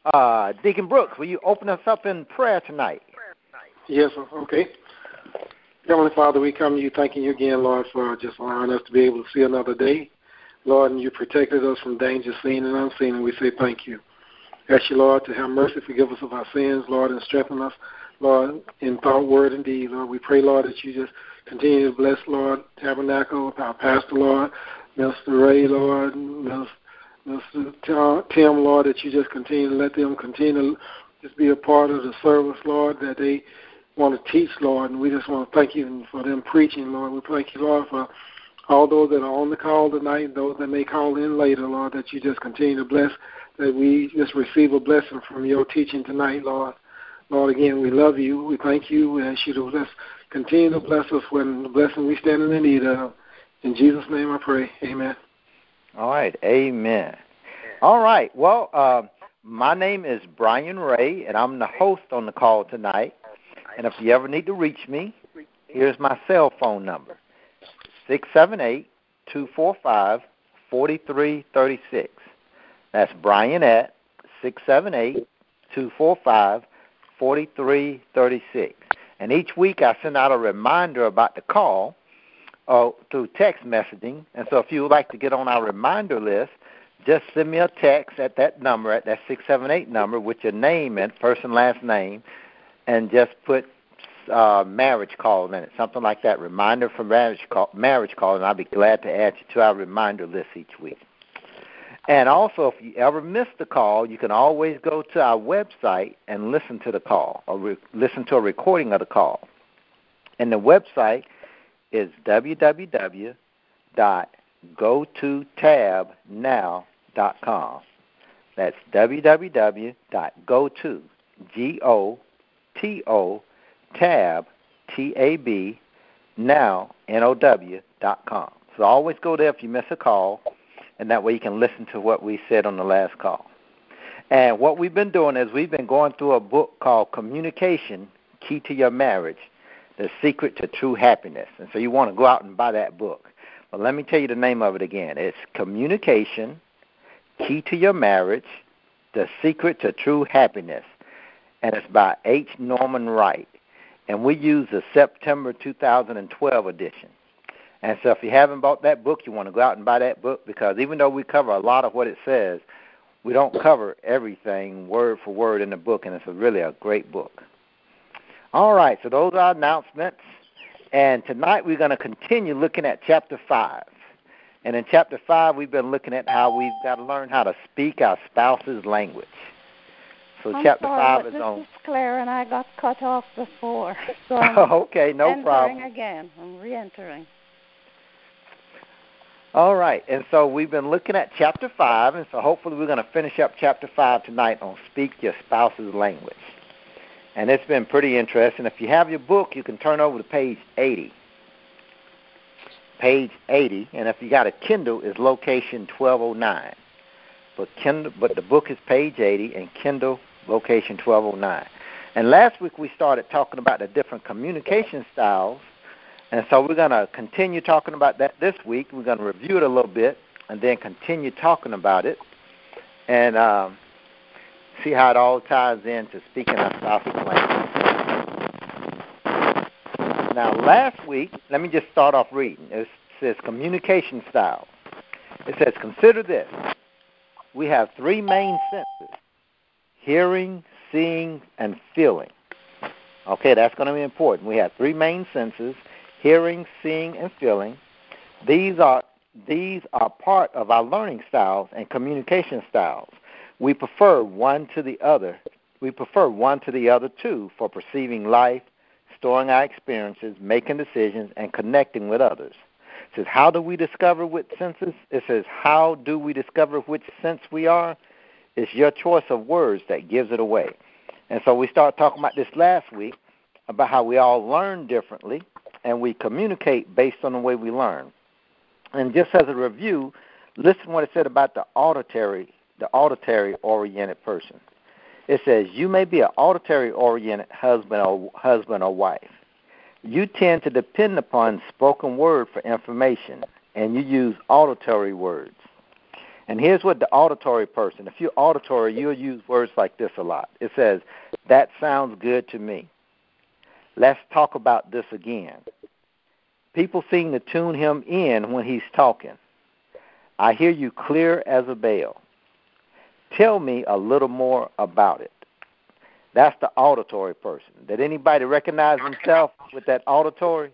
Deacon Brooks, will you open us up in prayer tonight? Yes, okay. Heavenly Father, we come to you thanking you again, Lord, for just allowing us to be able to see another day. Lord, and you protected us from danger seen and unseen, and we say thank you. Ask you, Lord, to have mercy, forgive us of our sins, Lord, and strengthen us, Lord, in thought, word, and deed. Lord, we pray, Lord, that you just continue to bless, Lord, Tabernacle, our pastor, Lord, Mr. Ray, Lord, Mr. Tim, Lord, that you just continue to let them continue to just be a part of the service, Lord, that they want to teach, Lord, and we just want to thank you for them preaching, Lord. We thank you, Lord, for all those that are on the call tonight, those that may call in later, Lord, that you just continue to bless, that we just receive a blessing from your teaching tonight, Lord. Lord, again, we love you. We thank you. We ask you to just continue to bless us when the blessing we stand in the need of. In Jesus' name I pray. Amen. All right. Amen. All right. Well, my name is Brian Ray, and I'm the host on the call tonight. And if you ever need to reach me, here's my cell phone number, 678-245-4336. That's Brian at 678-245-4336. And each week I send out a reminder about the call through text messaging. And so if you would like to get on our reminder list, just send me a text at that number, at that 678 number, with your name and first and last name, and just put marriage call in it, something like that, reminder for marriage call, and I'll be glad to add you to our reminder list each week. And also, if you ever miss the call, you can always go to our website and listen to the call, or listen to a recording of the call. And the website is www.gototabnow.com. That's www.gototab, now.com. So always go there if you miss a call, and that way you can listen to what we said on the last call. And what we've been doing is we've been going through a book called Communication, Key to Your Marriage, The Secret to True Happiness. And so you want to go out and buy that book. But let me tell you the name of it again. It's Communication, Key to Your Marriage, The Secret to True Happiness. And it's by H. Norman Wright. And we use the September 2012 edition. And so if you haven't bought that book, you want to go out and buy that book, because even though we cover a lot of what it says, we don't cover everything word for word in the book, and it's really a great book. All right, so those are our announcements. And tonight we're going to continue looking at Chapter 5. And in Chapter 5, we've been looking at how we've got to learn how to speak our spouse's language. So Chapter 5 is on. This is Claire, and I got cut off before. So okay, no problem. Again. I'm re-entering. All right, and so we've been looking at Chapter 5, and so hopefully we're going to finish up Chapter 5 tonight on Speak Your Spouse's Language. And it's been pretty interesting. If you have your book, you can turn over to page 80. Page 80, and if you got a Kindle, it's location 1209. But the book is page 80, and Kindle, location 1209. And last week we started talking about the different communication styles. And so we're going to continue talking about that this week. We're going to review it a little bit and then continue talking about it and see how it all ties into speaking our spouse's language. Now, last week, let me just start off reading. It says communication style. It says, consider this. We have three main senses: hearing, seeing, and feeling. Okay, that's going to be important. We have three main senses: hearing, seeing, and feeling. These are part of our learning styles and communication styles. We prefer one to the other. We prefer one to the other too for perceiving life, storing our experiences, making decisions, and connecting with others. It says, how do we discover which senses? It says, how do we discover which sense we are? It's your choice of words that gives it away. And so we started talking about this last week, about how we all learn differently, and we communicate based on the way we learn. And just as a review, listen to what it said about the auditory-oriented person. It says, you may be an auditory-oriented husband or wife. You tend to depend upon spoken word for information, and you use auditory words. And here's what the auditory person, if you're auditory, you'll use words like this a lot. It says, that sounds good to me. Let's talk about this again. People seem to tune him in when he's talking. I hear you clear as a bell. Tell me a little more about it. That's the auditory person. Did anybody recognize themselves with that auditory?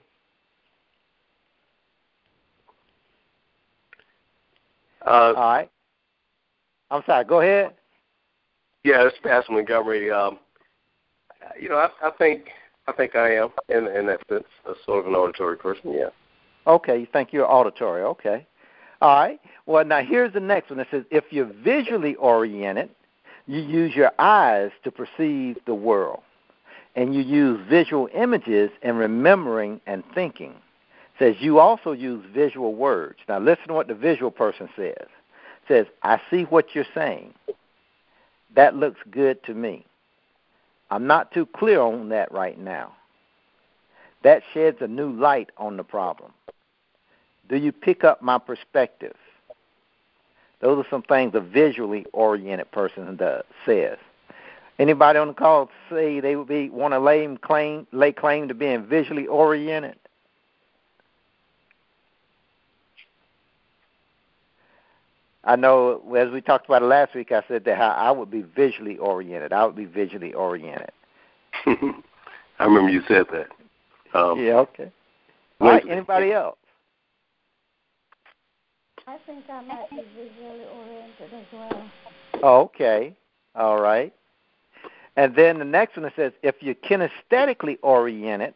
All right. I'm sorry. Go ahead. Yeah, it's Pastor Montgomery. I think I am in that sense, a sort of an auditory person. Yeah. Okay, you think you're auditory. Okay. All right. Well, now here's the next one. It says, if you're visually oriented, you use your eyes to perceive the world, and you use visual images in remembering and thinking. It says you also use visual words. Now listen to what the visual person says. It says, I see what you're saying. That looks good to me. I'm not too clear on that right now. That sheds a new light on the problem. Do you pick up my perspective? Those are some things a visually oriented person says. Anybody on the call say they would want to lay claim to being visually oriented? I know, as we talked about it last week, I said that how I would be visually oriented. I would be visually oriented. I remember you said that. Yeah, okay. All right, anybody else? I think I might be visually oriented as well. Okay. All right. And then the next one, it says, if you're a kinesthetically oriented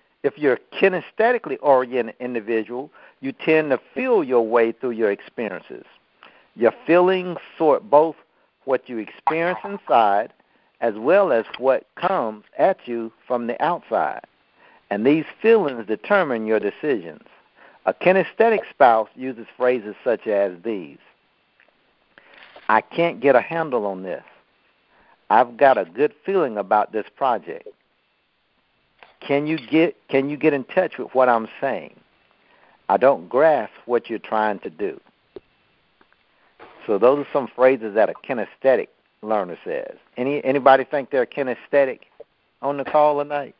individual, you tend to feel your way through your experiences. Your feelings sort both what you experience inside as well as what comes at you from the outside. And these feelings determine your decisions. A kinesthetic spouse uses phrases such as these. I can't get a handle on this. I've got a good feeling about this project. Can you get in touch with what I'm saying? I don't grasp what you're trying to do. So those are some phrases that a kinesthetic learner says. Anybody think they're kinesthetic on the call tonight?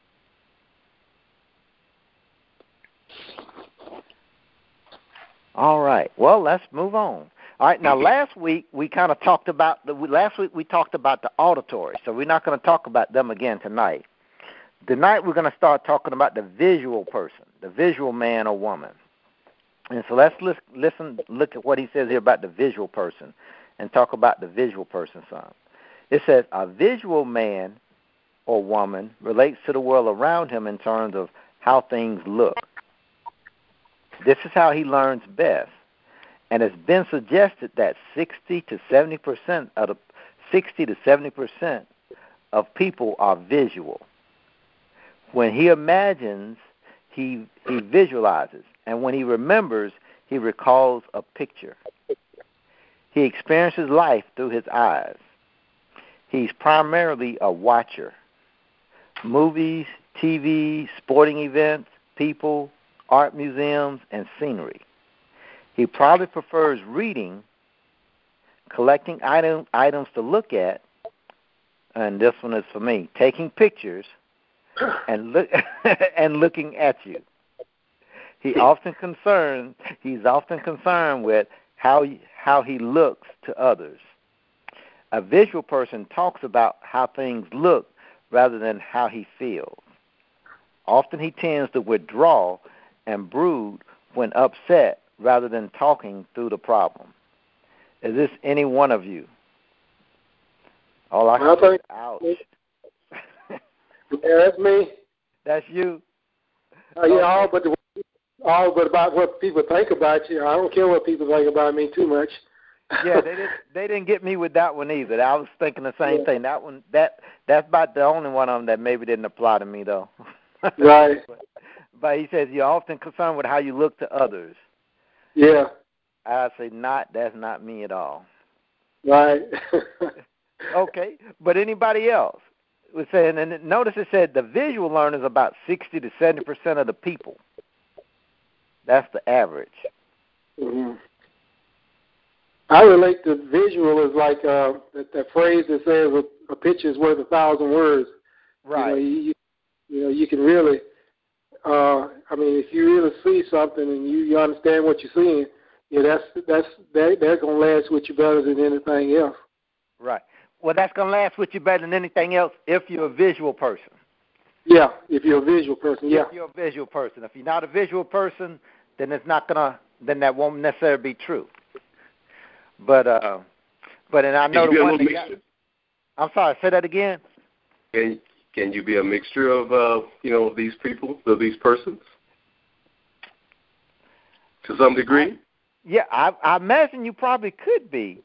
All right. Well, let's move on. All right. Now, last week we kind of talked about the auditory, so we're not going to talk about them again tonight. Tonight we're going to start talking about the visual person, the visual man or woman. And so let's look at what he says here about the visual person, and talk about the visual person some. It says a visual man or woman relates to the world around him in terms of how things look. This is how he learns best. And it's been suggested that 60 to 70% of people are visual. When he imagines, he visualizes. And when he remembers, he recalls a picture. He experiences life through his eyes. He's primarily a watcher. Movies, TV, sporting events, people, art museums, and scenery. He probably prefers reading, collecting items to look at, and this one is for me, taking pictures and looking at you. He's often concerned with how he looks to others. A visual person talks about how things look rather than how he feels. Often he tends to withdraw and brood when upset rather than talking through the problem. Is this any one of you? All I can say is, ouch. Yeah, that's me. That's you? Yeah, all but about what people think about you. I don't care what people think about me too much. Yeah, they didn't get me with that one either. I was thinking the same thing. That one, that's about the only one of them that maybe didn't apply to me though. Right. But he says you're often concerned with how you look to others. Yeah. I say that's not me at all. Right. Okay, but anybody else was saying, and notice it said the visual learner is about 60 to 70% of the people. That's the average. Mm-hmm. I relate to visual as like that phrase that says a picture is worth 1,000 words. Right. You can really, if you really see something and you understand what you're seeing, that's gonna last with you better than anything else. Right. Well, that's gonna last with you better than anything else if you're a visual person. Yeah, if you're a visual person. Yeah. If you're a visual person. If you're not a visual person, then it's not gonna. Then that won't necessarily be true. But and I know the one that I'm sorry. Say that again. Can you be a mixture of these people, of these persons, to some degree? Yeah, I imagine you probably could be.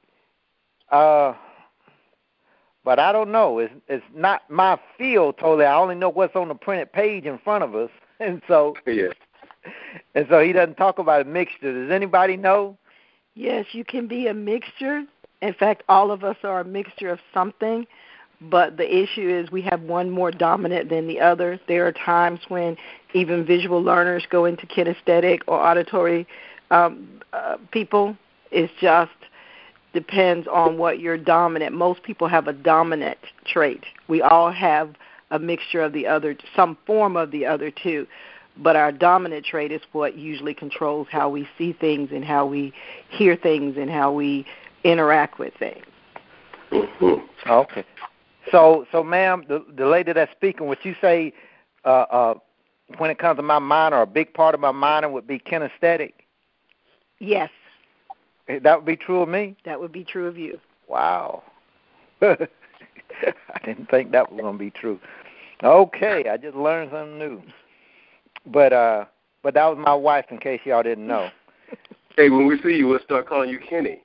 But I don't know. It's not my field totally. I only know what's on the printed page in front of us, and so yeah. And so he doesn't talk about a mixture. Does anybody know? Yes, you can be a mixture. In fact, all of us are a mixture of something. But the issue is we have one more dominant than the other. There are times when even visual learners go into kinesthetic or auditory people. It just depends on what you're dominant. Most people have a dominant trait. We all have a mixture of the other, some form of the other two. But our dominant trait is what usually controls how we see things and how we hear things and how we interact with things. Mm-hmm. Okay. So, ma'am, the lady that's speaking, would you say when it comes to my mind, or a big part of my mind would be kinesthetic? Yes. That would be true of me? That would be true of you. Wow. I didn't think that was going to be true. Okay, I just learned something new. But that was my wife, in case y'all didn't know. Hey, when we see you, we'll start calling you Kenny.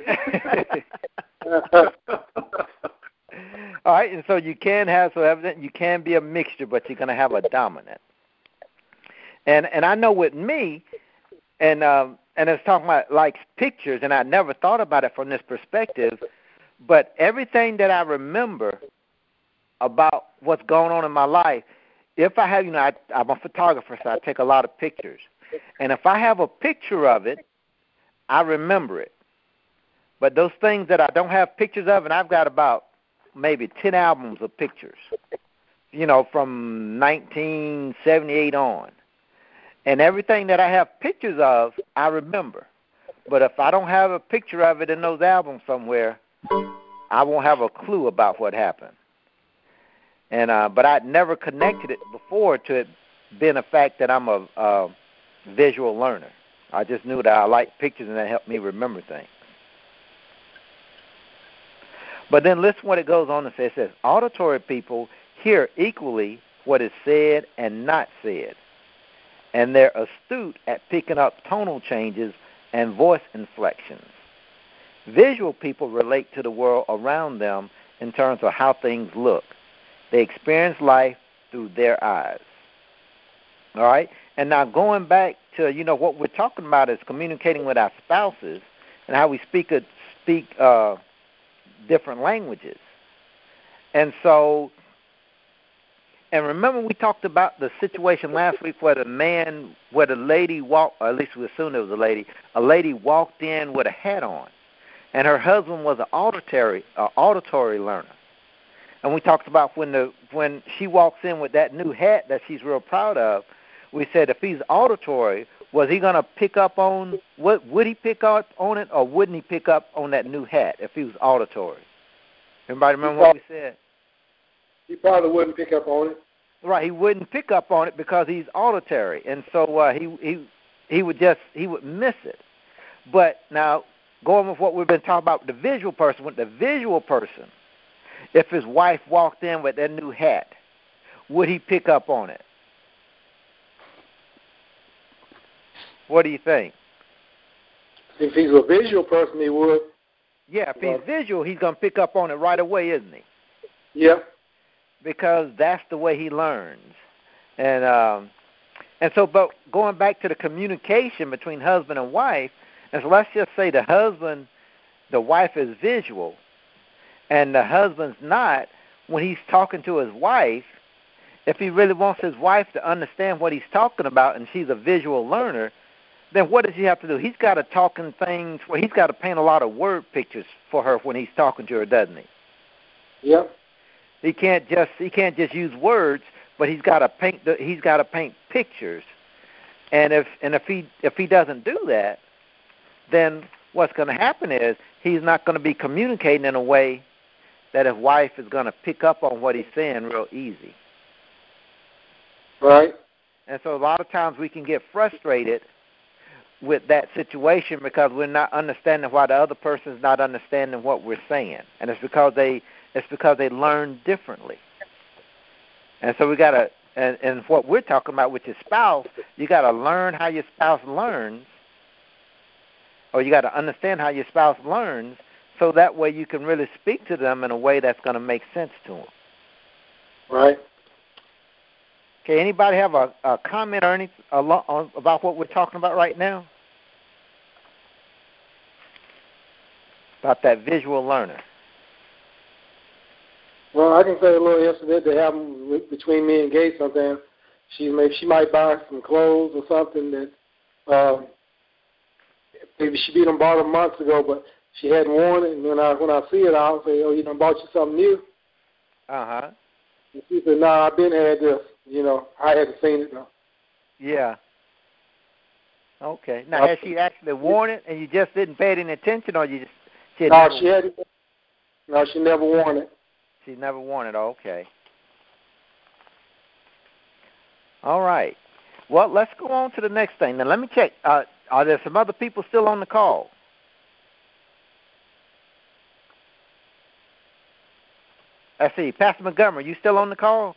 All right, and so you can have, so evident you can be a mixture, but you're going to have a dominant. And I know with me, and it's talking about like pictures, and I never thought about it from this perspective, but everything that I remember about what's going on in my life, if I have, I'm a photographer, so I take a lot of pictures. And if I have a picture of it, I remember it. But those things that I don't have pictures of, and I've got about maybe 10 albums of pictures, from 1978 on. And everything that I have pictures of, I remember. But if I don't have a picture of it in those albums somewhere, I won't have a clue about what happened. And but I'd never connected it before to it being a fact that I'm a visual learner. I just knew that I liked pictures, and that helped me remember things. But then listen what it goes on to say. It says, auditory people hear equally what is said and not said, and they're astute at picking up tonal changes and voice inflections. Visual people relate to the world around them in terms of how things look. They experience life through their eyes. All right? And now going back to, what we're talking about is communicating with our spouses and how we speak different languages. And so, and remember we talked about the situation last week where the lady walked, or at least we assumed it was a lady walked in with a hat on, and her husband was an auditory learner. And we talked about when she walks in with that new hat that she's real proud of, we said if he's auditory, was he going to pick up on, would he pick up on it, or wouldn't he pick up on that new hat if he was auditory? Everybody remember what we said? He probably wouldn't pick up on it. Right, he wouldn't pick up on it because he's auditory, and so he would miss it. But now, going with what we've been talking about, with the visual person, if his wife walked in with that new hat, would he pick up on it? What do you think? If he's a visual person, he would. Yeah, if he's visual, he's going to pick up on it right away, isn't he? Yeah. Because that's the way he learns. And so, but going back to the communication between husband and wife, and so let's just say the wife is visual, and the husband's not. When he's talking to his wife, if he really wants his wife to understand what he's talking about, and she's a visual learner, then what does he have to do? He's got to talk in things where he's got to paint a lot of word pictures for her when he's talking to her, doesn't he? Yep. He can't just use words, but he's got to paint pictures. And if he doesn't do that, then what's going to happen is he's not going to be communicating in a way that his wife is going to pick up on what he's saying real easy. Right. And so a lot of times we can get frustrated with that situation because we're not understanding why the other person is not understanding what we're saying, and it's because they learn differently. And so we got to, and what we're talking about with your spouse, you got to learn how your spouse learns, or you got to understand how your spouse learns, so that way you can really speak to them in a way that's going to make sense to them. Right. Okay, anybody have a comment or anything about what we're talking about right now? About that visual learner. Well, I can say a little incident that happened between me and Gay sometimes. She might buy some clothes or something that maybe she bought them months ago, but she hadn't worn it. And when I see it, I'll say, "Oh, you done bought you something new?" Uh-huh. And she said, "No, I've been had this. I hadn't seen it though." Yeah. Okay. Now, has she actually worn it, and you just didn't pay any attention, or you just she hadn't? No, she never worn it. She never worn it. Okay. All right. Well, let's go on to the next thing. Now, let me check. Are there some other people still on the call? Let's see. Pastor Montgomery, you still on the call?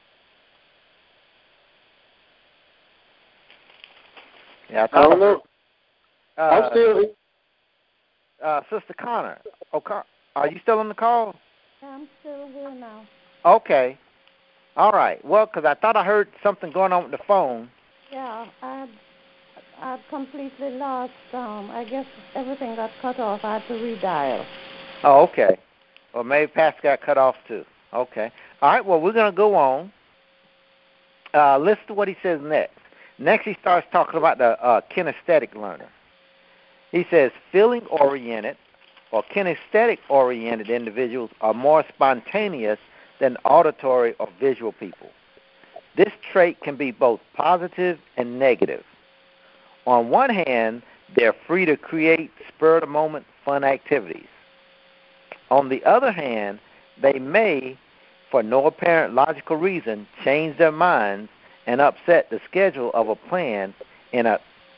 Yeah, I don't know. I'm still here. Sister Connor, are you still on the call? I'm still here now. Okay. All right. Well, because I thought I heard something going on with the phone. Yeah, I've completely lost. I guess everything got cut off. I had to redial. Oh, okay. Well, maybe Pastor got cut off too. Okay. All right. Well, we're going to go on. Listen to what he says next. Next, he starts talking about the kinesthetic learner. He says feeling-oriented or kinesthetic-oriented individuals are more spontaneous than auditory or visual people. This trait can be both positive and negative. On one hand, they're free to create spur-of-the-moment fun activities. On the other hand, they may, for no apparent logical reason, change their minds and upset the schedule of a plan in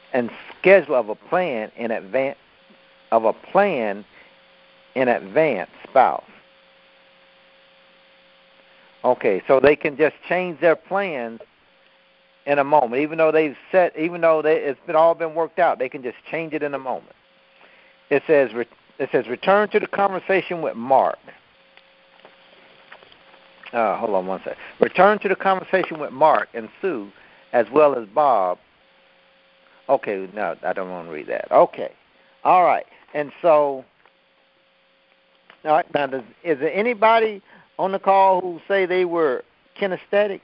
advance spouse. Okay, so they can just change their plans in a moment, even though it's all been worked out. They can just change it in a moment. It says return to the conversation with Mark. Hold on one second. Return to the conversation with Mark and Sue, as well as Bob. Okay, no, I don't want to read that. Okay, all right. And so, all right. Now, is there anybody on the call who say they were kinesthetic?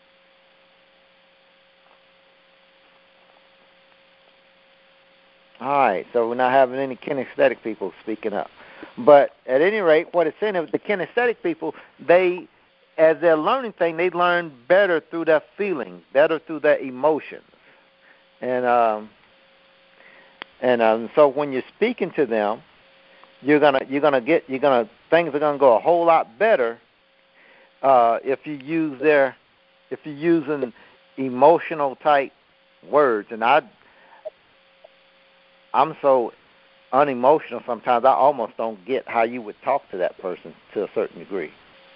All right, so we're not having any kinesthetic people speaking up. But at any rate, what it's saying is the kinesthetic people, as they're learning things, they learn better through their feelings, better through their emotions. And so when you're speaking to them, things are gonna go a whole lot better if you're using emotional type words. And I'm so unemotional sometimes I almost don't get how you would talk to that person to a certain degree.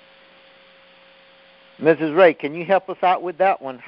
Mrs. Ray, can you help us out with that one?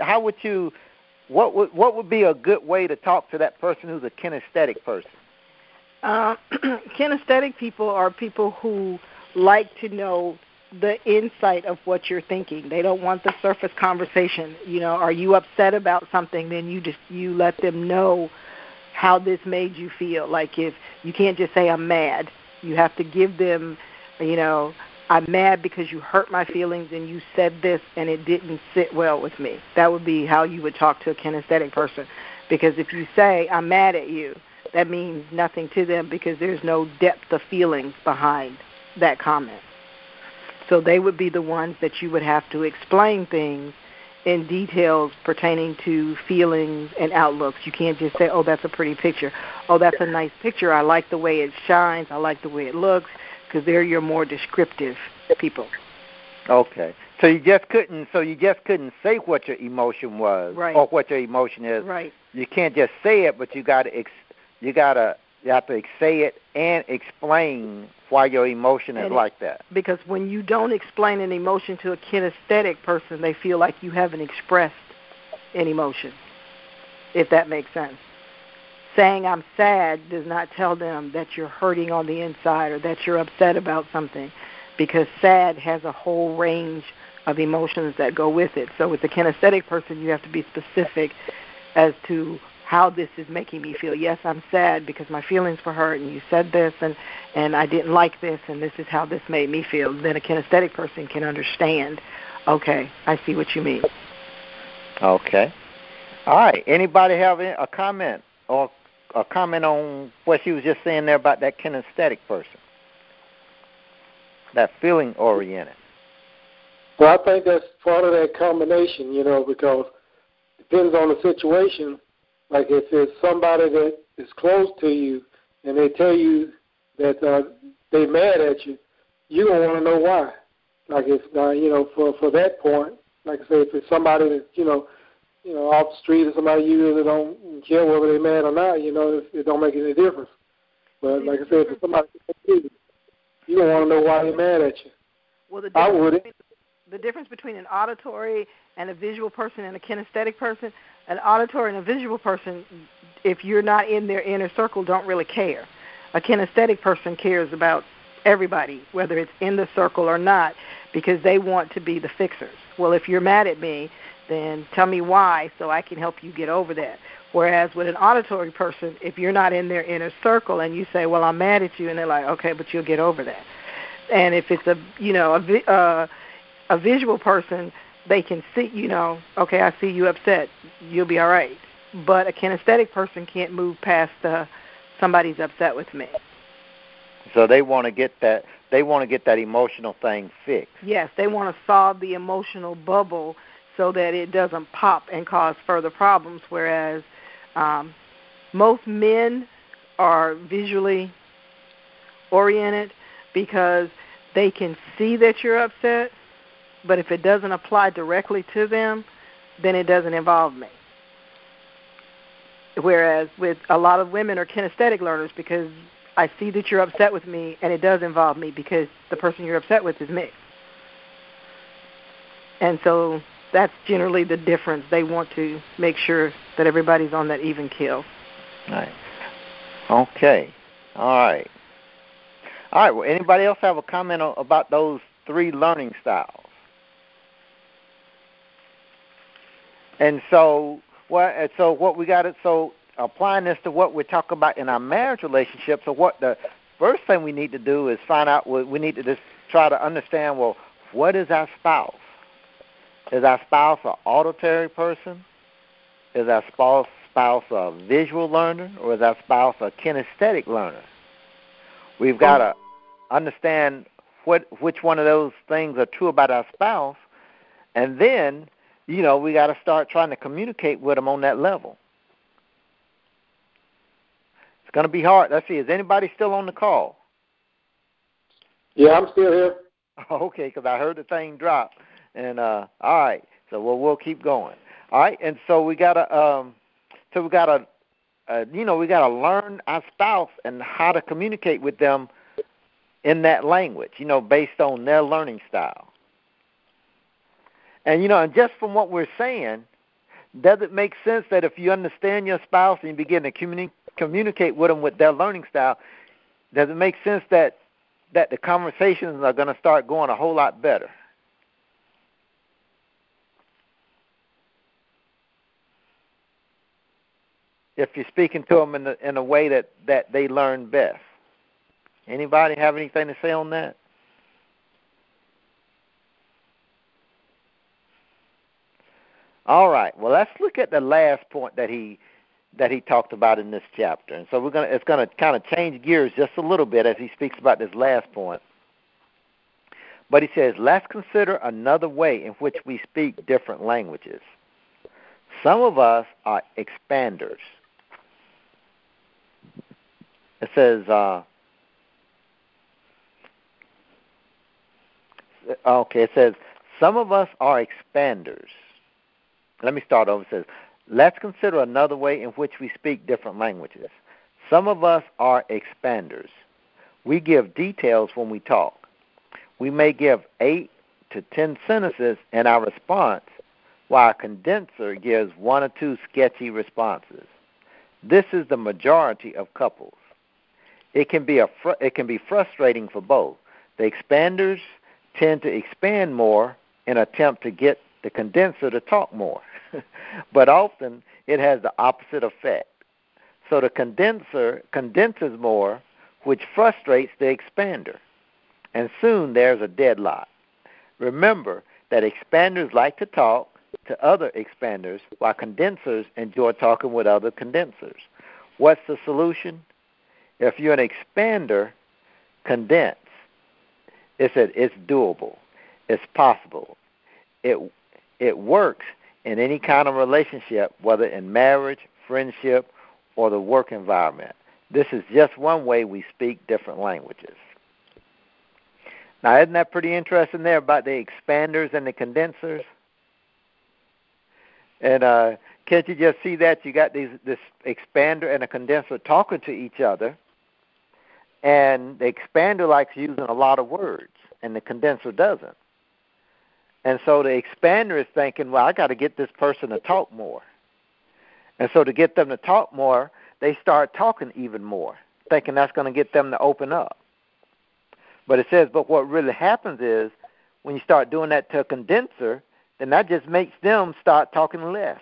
What would be a good way to talk to that person who's a kinesthetic person? Kinesthetic people are people who like to know the insight of what you're thinking. They don't want the surface conversation. Are you upset about something? Then you let them know how this made you feel. Like if you can't just say I'm mad, you have to give them, I'm mad because you hurt my feelings and you said this and it didn't sit well with me. That would be how you would talk to a kinesthetic person. Because if you say, I'm mad at you, that means nothing to them because there's no depth of feelings behind that comment. So they would be the ones that you would have to explain things in details pertaining to feelings and outlooks. You can't just say, oh, that's a pretty picture. Oh, that's a nice picture. I like the way it shines. I like the way it looks, because they're your more descriptive people. Okay. So you just couldn't say what your emotion was, right, or what your emotion is. Right. You can't just say it, but you have to say it and explain why your emotion is like that. Because when you don't explain an emotion to a kinesthetic person, they feel like you haven't expressed an emotion, if that makes sense. Saying I'm sad does not tell them that you're hurting on the inside or that you're upset about something, because sad has a whole range of emotions that go with it. So with the kinesthetic person, you have to be specific as to how this is making me feel. Yes, I'm sad because my feelings were hurt, and you said this, and I didn't like this, and this is how this made me feel. Then a kinesthetic person can understand, okay, I see what you mean. Okay. All right. Anybody have a comment or a comment on what she was just saying there about that kinesthetic person, that feeling-oriented? Well, I think that's part of that combination, because it depends on the situation. Like if it's somebody that is close to you and they tell you that they're mad at you, you're going to want to know why. Like if, for that point, like I say, if it's somebody that, off the street or somebody you really don't care whether they're mad or not, it don't make any difference. But like I said, if it's somebody you're going to want to know why they're mad at you. Well, the difference between an auditory and a visual person and a kinesthetic person, an auditory and a visual person, if you're not in their inner circle, don't really care. A kinesthetic person cares about everybody, whether it's in the circle or not, because they want to be the fixers. Well, if you're mad at me, then tell me why so I can help you get over that. Whereas with an auditory person, if you're not in their inner circle and you say, well, I'm mad at you, and they're like, okay, but you'll get over that. And if it's a visual person, they can see, okay, I see you upset, you'll be all right. But a kinesthetic person can't move past somebody's upset with me. So they want to get that emotional thing fixed. Yes, they want to solve the emotional bubble so that it doesn't pop and cause further problems, whereas most men are visually oriented because they can see that you're upset, but if it doesn't apply directly to them, then it doesn't involve me. Whereas with a lot of women are kinesthetic learners because I see that you're upset with me, and it does involve me because the person you're upset with is me. And so that's generally the difference. They want to make sure that everybody's on that even keel. Nice. Okay. All right. Well, anybody else have a comment about those 3 learning styles? And so what we got it. So applying this to what we're talking about in our marriage relationship. So what the first thing we need to do is find out. We need to just try to understand. Well, what is our spouse? Is our spouse an auditory person? Is our spouse a visual learner, or is our spouse a kinesthetic learner? We've got to understand which one of those things are true about our spouse, and then, we got to start trying to communicate with them on that level. It's going to be hard. Let's see, is anybody still on the call? Yeah, I'm still here. Okay, because I heard the thing drop. And all right, so we'll keep going. All right, and so we got to learn our spouse and how to communicate with them in that language, based on their learning style. And, and just from what we're saying, does it make sense that if you understand your spouse and you begin to communicate with them with their learning style, does it make sense that the conversations are going to start going a whole lot better? If you're speaking to them in a way that they learn best. Anybody have anything to say on that? All right. Well, let's look at the last point that he that he talked about in this chapter. And so it's gonna kind of change gears just a little bit as he speaks about this last point. But he says, let's consider another way in which we speak different languages. Some of us are expanders. It says, it says, some of us are expanders. Let me start over. It says, let's consider another way in which we speak different languages. Some of us are expanders. We give details when we talk. We may give 8 to 10 sentences in our response, while a condenser gives 1 or 2 sketchy responses. This is the majority of couples. It can be frustrating for both. The expanders tend to expand more in an attempt to get the condenser to talk more, but often it has the opposite effect. So the condenser condenses more, which frustrates the expander, and soon there's a deadlock. Remember that expanders like to talk to other expanders, while condensers enjoy talking with other condensers. What's the solution? If you're an expander, condense. It's doable. It's possible. It works in any kind of relationship, whether in marriage, friendship, or the work environment. This is just one way we speak different languages. Now, isn't that pretty interesting there about the expanders and the condensers? And can't you just see that? You got this expander and a condenser talking to each other, and the expander likes using a lot of words, and the condenser doesn't. And so the expander is thinking, well, I got to get this person to talk more. And so to get them to talk more, they start talking even more, thinking that's going to get them to open up. But it says, but what really happens is when you start doing that to a condenser, then that just makes them start talking less.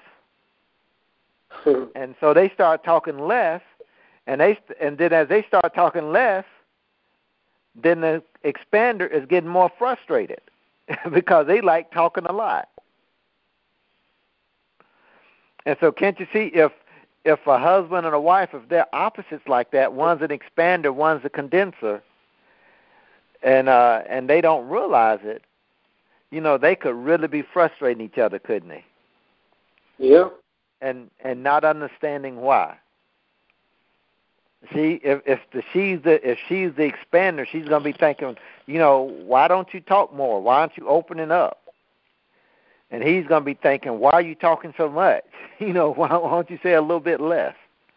And so they start talking less, and then as they start talking less, then the expander is getting more frustrated because they like talking a lot. And so can't you see if a husband and a wife, if they're opposites like that, one's an expander, one's a condenser, and they don't realize it, you know, they could really be frustrating each other, couldn't they? Yeah. And not understanding why. See, if she's the expander, she's gonna be thinking, you know, why don't you talk more? Why aren't you opening up? And he's gonna be thinking, why are you talking so much? You know, why don't you say a little bit less?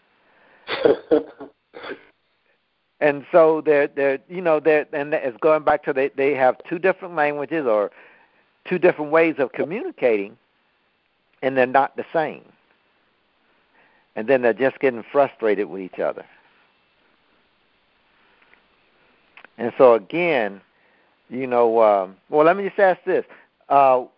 And so and it's going back to they have two different languages or two different ways of communicating, and they're not the same. And then they're just getting frustrated with each other. And so again, you know, well, let me just ask this. Do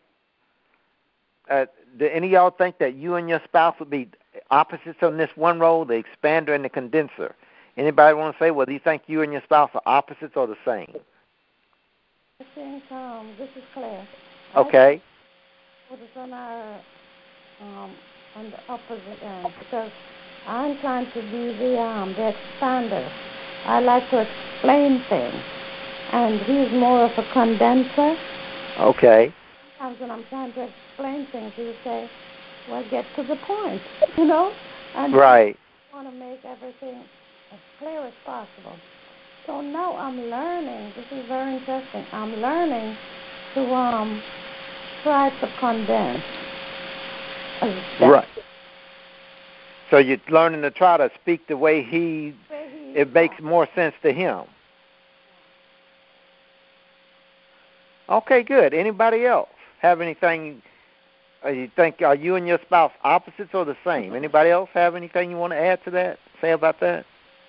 any of y'all think that you and your spouse would be opposites on this one role, the expander and the condenser? Anybody want to say, well, do you think you and your spouse are opposites or the same? I think this is Claire. Okay. What is on our on the opposite end, because I'm trying to be the expander. I like to explain things, and he's more of a condenser. Okay. Sometimes when I'm trying to explain things, he'll say, well, get to the point, you know? And right. I want to make everything as clear as possible. So now I'm learning. This is very interesting. I'm learning to try to condense. Right. So you're learning to try to speak the way it makes more sense to him. Okay, good. Anybody else have anything you think, are you and your spouse opposites or the same? Anybody else have anything you want to add to that, say about that?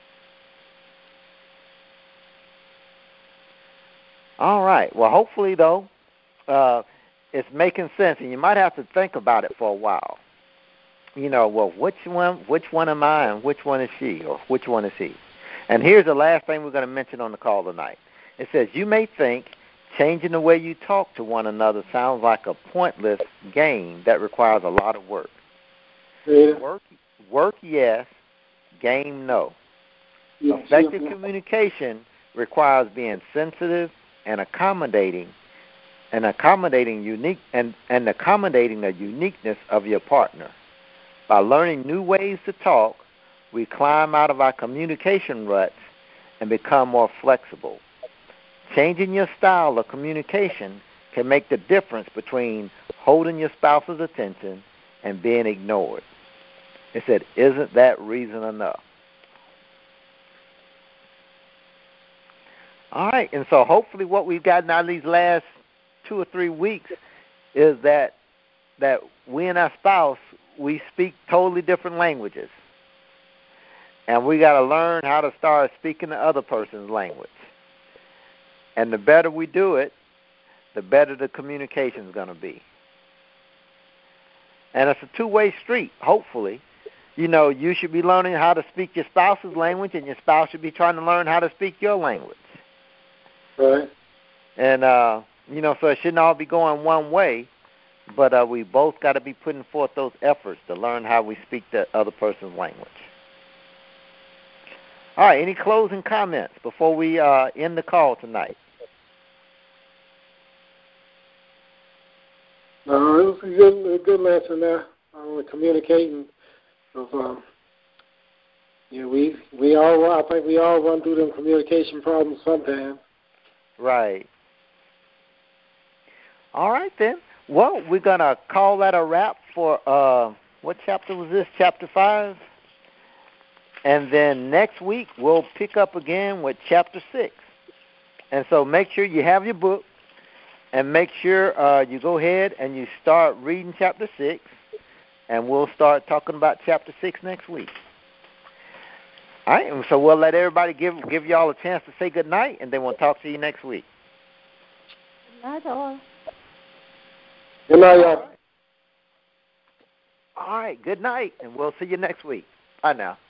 All right. Well, hopefully, though, it's making sense, and you might have to think about it for a while. You know, well, which one am I and which one is she, or which one is he? And here's the last thing we're going to mention on the call tonight. It says, you may think changing the way you talk to one another sounds like a pointless game that requires a lot of work. Yeah. work yes, game no. Yes, Effective yes, communication requires being sensitive and accommodating unique and accommodating the uniqueness of your partner. By learning new ways to talk, we climb out of our communication ruts and become more flexible. Changing your style of communication can make the difference between holding your spouse's attention and being ignored. It said, isn't that reason enough? All right, and so hopefully what we've gotten out of these last 2 or 3 weeks is that we and our spouse, we speak totally different languages. And we got to learn how to start speaking the other person's language. And the better we do it, the better the communication is going to be. And it's a two-way street, hopefully. You know, you should be learning how to speak your spouse's language, and your spouse should be trying to learn how to speak your language. right. And, you know, so it shouldn't all be going one way, but we both got to be putting forth those efforts to learn how we speak the other person's language. All right, any closing comments before we end the call tonight? No, it was a good lesson there on communicating. Yeah, I think we all run through them communication problems sometimes. Right. All right, then. Well, we're going to call that a wrap for, what chapter was this, chapter 5? And then next week, we'll pick up again with chapter 6. And so make sure you have your book, and make sure you go ahead and you start reading chapter 6, and we'll start talking about chapter 6 next week. All right, and so we'll let everybody give y'all a chance to say good night, and then we'll talk to you next week. Good night, all. Good night, y'all. All right, good night, and we'll see you next week. Bye now.